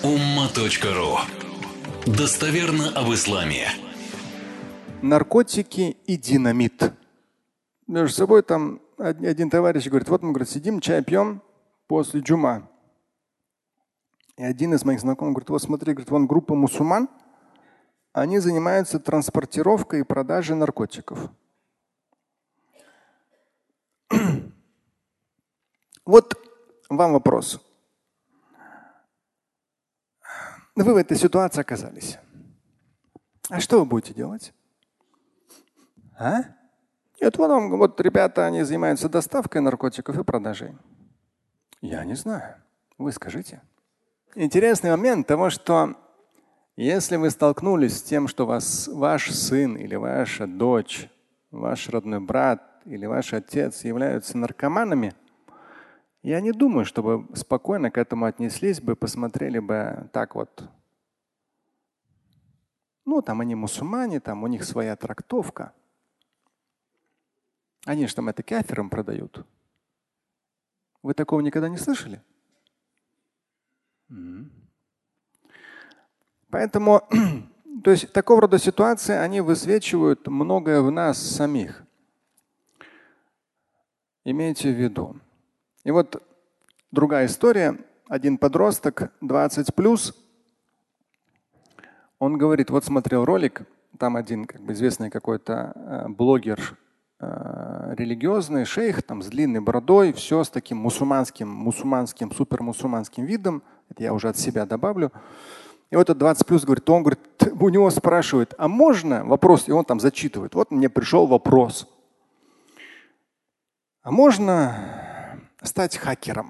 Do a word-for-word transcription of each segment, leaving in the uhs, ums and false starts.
umma.ru. Достоверно об исламе. Наркотики и динамит. Между собой там один товарищ говорит, вот мы говорит, сидим, чай пьем после джума. И один из моих знакомых говорит, вот смотри, говорит, вон группа мусульман, они занимаются транспортировкой и продажей наркотиков. Вот вам вопрос. Вы в этой ситуации оказались. А что вы будете делать? А? Нет, вот, вот ребята, они занимаются доставкой наркотиков и продажей. Я не знаю. Вы скажите. Интересный момент того, что если вы столкнулись с тем, что вас, ваш сын или ваша дочь, ваш родной брат или ваш отец являются наркоманами, я не думаю, чтобы спокойно к этому отнеслись бы, посмотрели бы так вот. Ну, там они мусульмане, там у них своя трактовка. Они же там это кафирам продают. Вы такого никогда не слышали? Mm-hmm. Поэтому, то есть такого рода ситуации, они высвечивают многое в нас самих. Имейте в виду. И вот другая история. Один подросток, двадцать плюс, он говорит, вот смотрел ролик, там один как бы известный какой-то э, блогер, э, религиозный шейх, там с длинной бородой, все с таким мусульманским, мусульманским, супермусульманским видом. Это я уже от себя добавлю. И вот этот двадцать плюс говорит, он говорит, у него спрашивают, а можно вопрос, и он там зачитывает. Вот мне пришел вопрос. А можно стать хакером?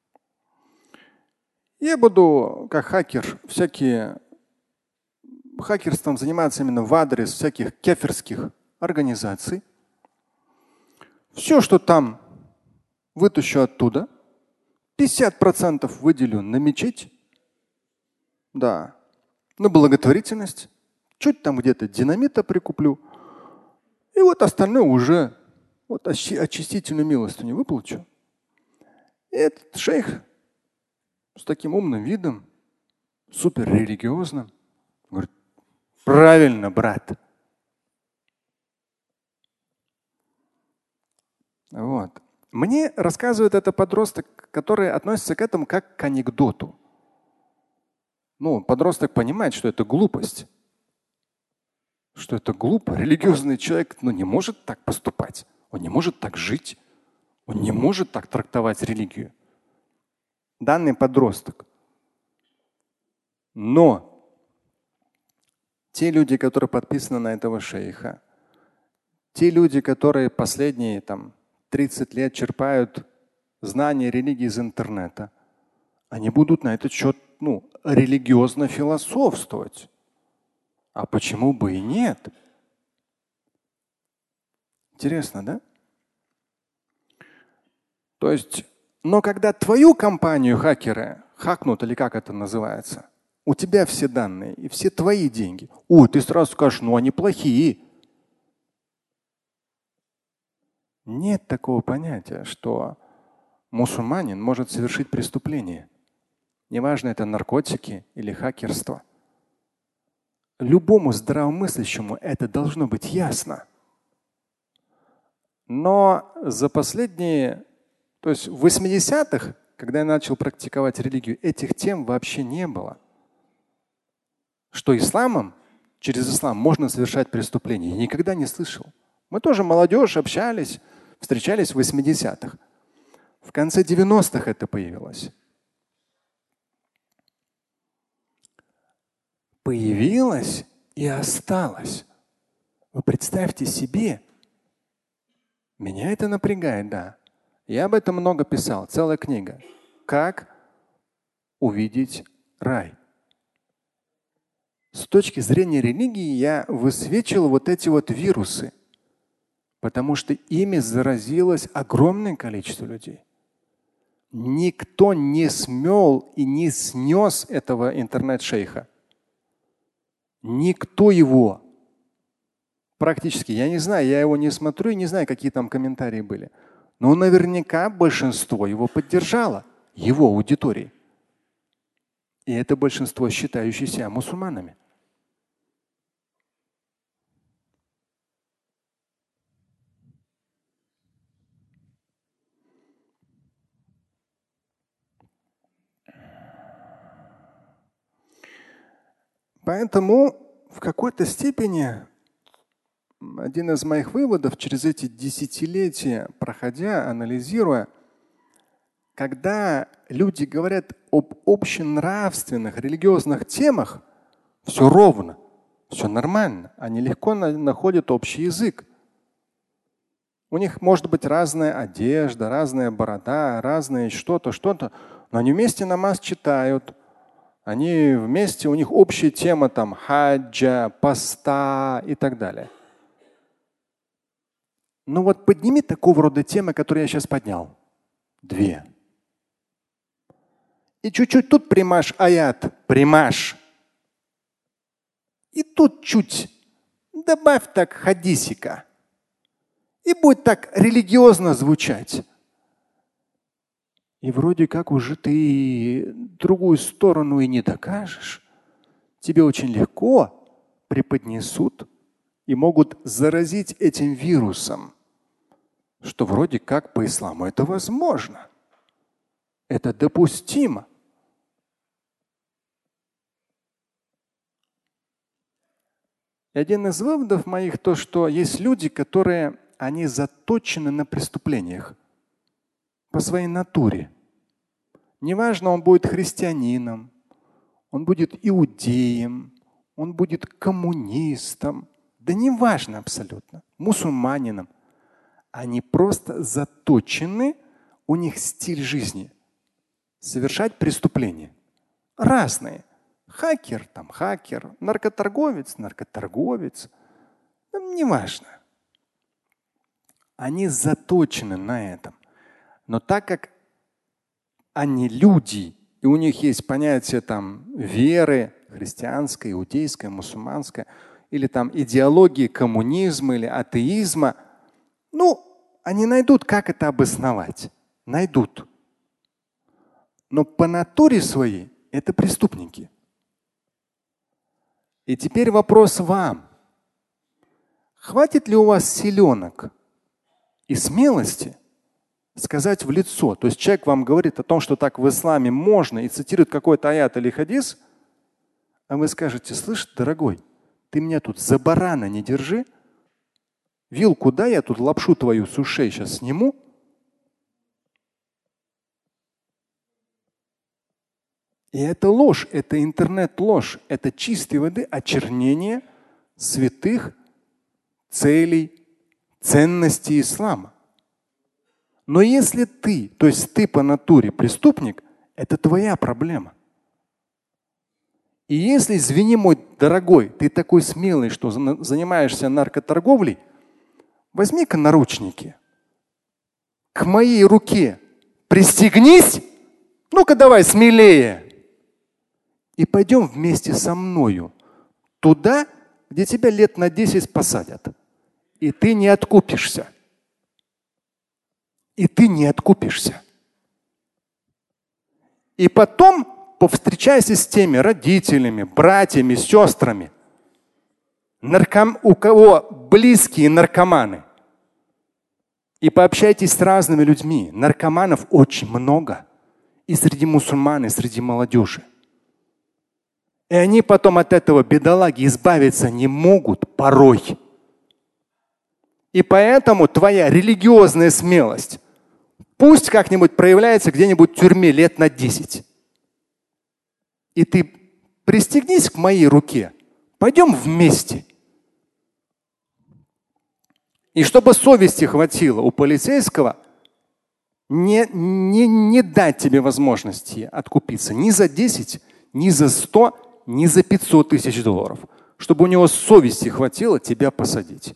Я буду, как хакер, всякие хакерством заниматься именно в адрес всяких кеферских организаций. Все, что там вытащу оттуда, пятьдесят процентов выделю на мечеть, да, на благотворительность, чуть там где-то динамита прикуплю, и вот остальное уже вот очистительную милостыню выплачу. И этот шейх с таким умным видом, суперрелигиозным, говорит, правильно, брат. Вот. Мне рассказывает это подросток, который относится к этому как к анекдоту. Ну, подросток понимает, что это глупость. Что это глупо. Религиозный человек ну, не может так поступать. Он не может так жить. Он не может так трактовать религию. Данный подросток. Но те люди, которые подписаны на этого шейха, те люди, которые последние там, тридцать лет черпают знания религии из интернета, они будут на этот счет ну, религиозно философствовать. А почему бы и нет? Интересно, да? То есть, но когда твою компанию хакеры хакнут, или как это называется, у тебя все данные и все твои деньги. Ой, ты сразу скажешь, ну они плохие. Нет такого понятия, что мусульманин может совершить преступление. Неважно, это наркотики или хакерство. Любому здравомыслящему это должно быть ясно. Но за последние, то есть в восьмидесятых, когда я начал практиковать религию, этих тем вообще не было. Что исламом, через ислам можно совершать преступления. Я никогда не слышал. Мы тоже молодежь, общались, встречались в восьмидесятых. В конце девяностых это появилось. Появилось и осталось. Вы представьте себе. Меня это напрягает, да. Я об этом много писал, целая книга. Как увидеть рай. С точки зрения религии я высвечил вот эти вот вирусы, потому что ими заразилось огромное количество людей. Никто не смел и не снес этого интернет-шейха. Никто его практически, я не знаю, я его не смотрю и не знаю, какие там комментарии были. Но наверняка большинство его поддержало, его аудитории. И это большинство, считающие себя мусульманами. Поэтому в какой-то степени один из моих выводов через эти десятилетия, проходя, анализируя, когда люди говорят об общенравственных, религиозных темах, все ровно, все нормально, они легко на- находят общий язык. У них может быть разная одежда, разная борода, разное что-то, что-то, но они вместе намаз читают. Они вместе, у них общая тема там хаджа, поста и так далее. Но вот подними такого рода темы, которые я сейчас поднял. Две. И чуть-чуть тут примашь аят, примашь. И тут чуть добавь так хадисика. И будет так религиозно звучать. И вроде как уже ты другую сторону и не докажешь. Тебе очень легко преподнесут и могут заразить этим вирусом, что вроде как по исламу это возможно. Это допустимо. И один из выводов моих то, что есть люди, которые они заточены на преступлениях по своей натуре. Неважно, он будет христианином, он будет иудеем, он будет коммунистом, да неважно абсолютно, мусульманином. Они просто заточены, у них стиль жизни совершать преступления. Разные. Хакер, там хакер, наркоторговец, наркоторговец. Там неважно. Они заточены на этом. Но так как они люди, и у них есть понятие там веры, христианской, иудейской, мусульманской, или там идеологии коммунизма или атеизма, ну, они найдут, как это обосновать. Найдут. Но по натуре своей это преступники. И теперь вопрос вам. Хватит ли у вас силенок и смелости сказать в лицо? То есть человек вам говорит о том, что так в исламе можно, и цитирует какой-то аят или хадис, а вы скажете: слышь, дорогой, ты меня тут за барана не держи. Вилку дай, я тут лапшу твою с ушей сейчас сниму. И это ложь, это интернет-ложь, это чистой воды очернение святых целей, ценностей ислама. Но если ты, то есть ты по натуре преступник, это твоя проблема. И если, извини, мой дорогой, ты такой смелый, что занимаешься наркоторговлей, возьми-ка наручники, к моей руке пристегнись, ну-ка давай смелее. И пойдем вместе со мною туда, где тебя лет на десять посадят. И ты не откупишься. И ты не откупишься. И потом повстречайся с теми родителями, братьями, сестрами, нарком... у кого близкие наркоманы. И пообщайтесь с разными людьми. Наркоманов очень много. И среди мусульман, и среди молодежи. И они потом от этого бедолаги избавиться не могут порой. И поэтому твоя религиозная смелость пусть как-нибудь проявляется где-нибудь в тюрьме лет на десять. И ты пристегнись к моей руке. Пойдем вместе. И чтобы совести хватило у полицейского не, не, не дать тебе возможности откупиться ни за десять, ни за сто, ни за пятьсот тысяч долларов. Чтобы у него совести хватило тебя посадить.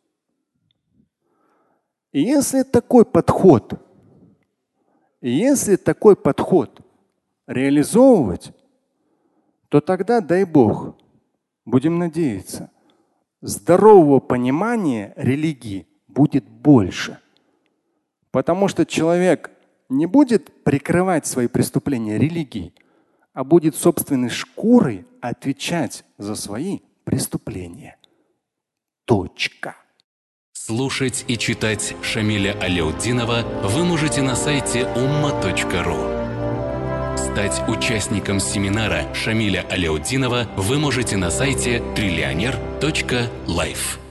И если такой подход, если такой подход реализовывать, то тогда, дай Бог, будем надеяться, здорового понимания религии будет больше. Потому что человек не будет прикрывать свои преступления религией, а будет собственной шкурой отвечать за свои преступления. Точка. Слушать и читать Шамиля Аляутдинова вы можете на сайте умма точка ру. Стать участником семинара Шамиля Аляутдинова вы можете на сайте триллионер точка лайф.